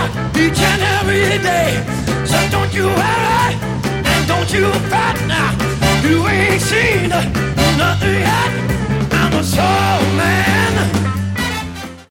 each and every day. So don't you worry and don't you fret now. You ain't seen nothing yet. I'm a soul man.